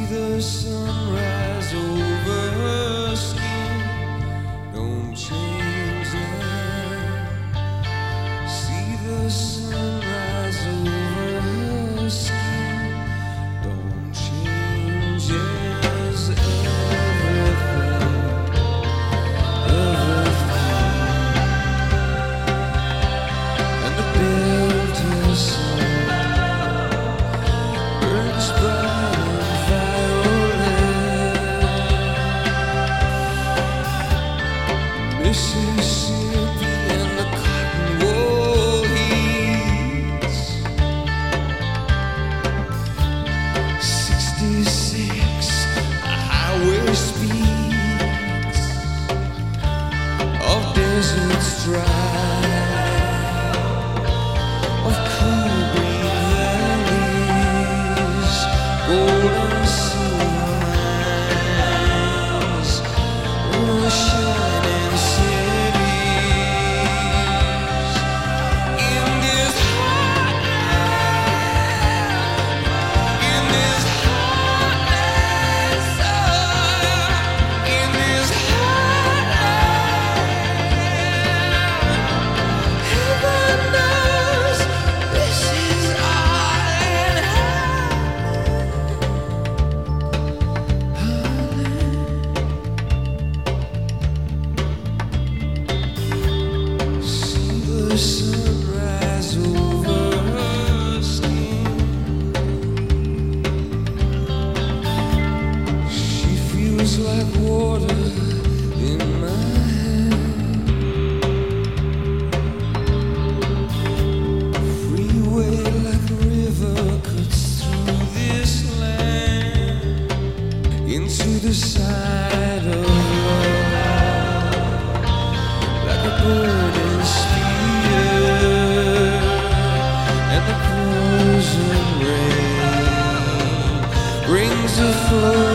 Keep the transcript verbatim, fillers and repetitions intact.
the sunrise over her skin. Don't change it. See the sunrise over her skin. Don't change it. Mississippi and the cotton wool heats. Sixty-six highway speeds of deserts dry, of cool green valleys, golden silver mines, oh, shining the sunrise over her skin. She feels like water in my hand. Freeway like a river cuts through this land into the side of love, like a bird in speed. And the closing rain brings a flood.